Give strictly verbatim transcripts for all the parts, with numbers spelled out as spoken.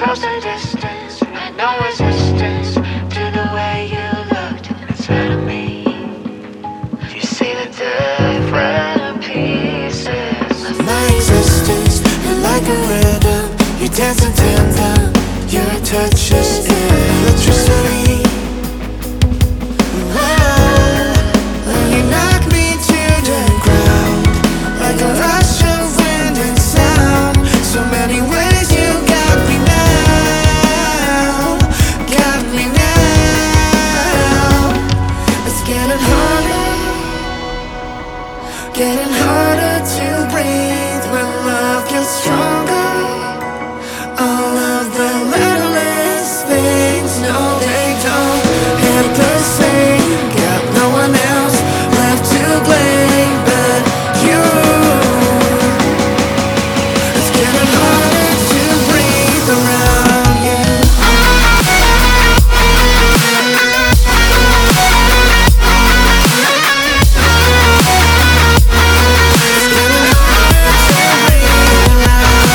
thousand distance, and had no resistance to the way you looked inside of me. You see the different pieces of my existence. You're like a rhythm, you dance in tandem. Your touch is electricity. Wow, when you knock me to the ground, like a rush of wind and sound. So many ways you got me now, got me now. It's getting harder, getting harder to breathe when love gets stronger. All of the littlest things, no they don't hit the same. Got no one else left to blame but you. It's getting harder to breathe around you. It's getting harder to breathe around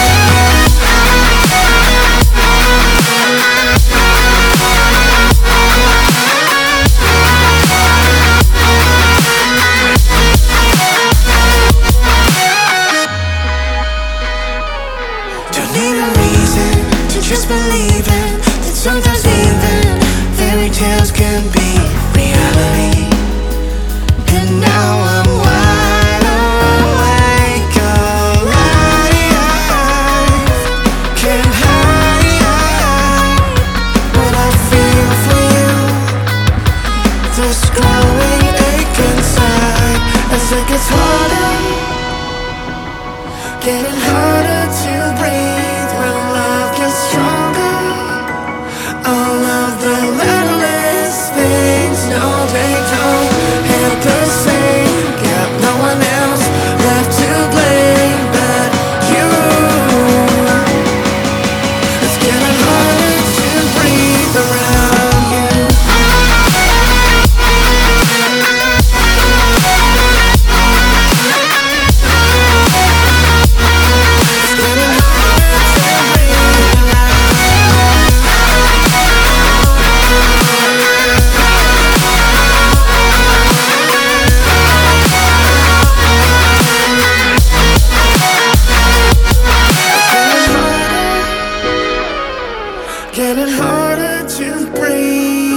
Don't need a reason to just believe in that sometimes even fairy tales can be reality. And now I'm wide awake, alive. Can't hide what I feel for you. This growing ache inside as it gets harder, getting harder to breathe when love gets stronger. All of the littlest things, no they don't hit the same. Got no one else left to blame but you. It's getting harder to breathe around you. It's getting harder to breathe around Getting harder to breathe.